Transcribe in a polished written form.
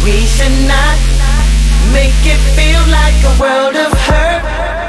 We should not make it feel like a world of hurt.